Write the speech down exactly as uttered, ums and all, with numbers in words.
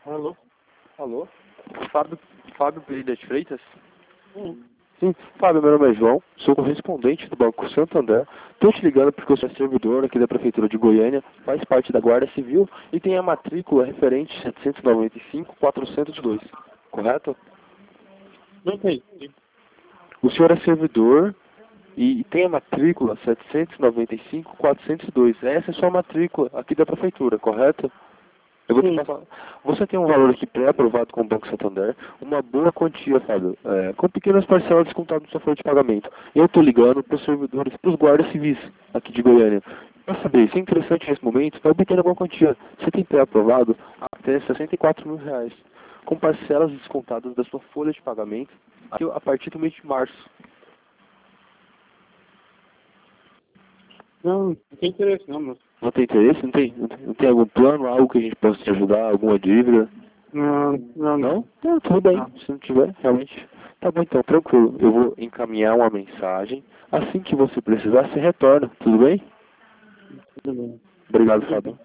Alô? Alô? Fábio, Fábio Pereira de Freitas? Hum. Sim, Fábio, meu nome é João, sou correspondente do Banco Santander. Estou te ligando porque eu sou servidor aqui da Prefeitura de Goiânia, faz parte da Guarda Civil e tem a matrícula referente setecentos e noventa e cinco quatrocentos e dois, correto? Não tem. O senhor é servidor e tem a matrícula setecentos e noventa e cinco quatrocentos e dois. Essa é a sua matrícula aqui da Prefeitura, correto? Eu vou te Sim. passar. Você tem um valor aqui pré-aprovado com o Banco Santander, uma boa quantia, Fábio, é, com pequenas parcelas descontadas no seu folha de pagamento. Eu estou ligando para os servidores, para os guardas civis aqui de Goiânia. Para saber, se é interessante nesse momento, é uma pequena boa quantia. Você tem pré-aprovado até sessenta e quatro mil reais, com parcelas descontadas da sua folha de pagamento aqui a partir do mês de março. Não, não tem interesse não, moço. Não tem interesse? Não tem, não tem, não tem algum plano, algo que a gente possa te ajudar, alguma dívida? Não, não, Não? Não, tudo bem. não. Se não tiver, realmente. Tá bom então, tranquilo. Eu vou encaminhar uma mensagem. Assim que você precisar, você retorna. Tudo bem? Tudo bem. Obrigado, Fábio.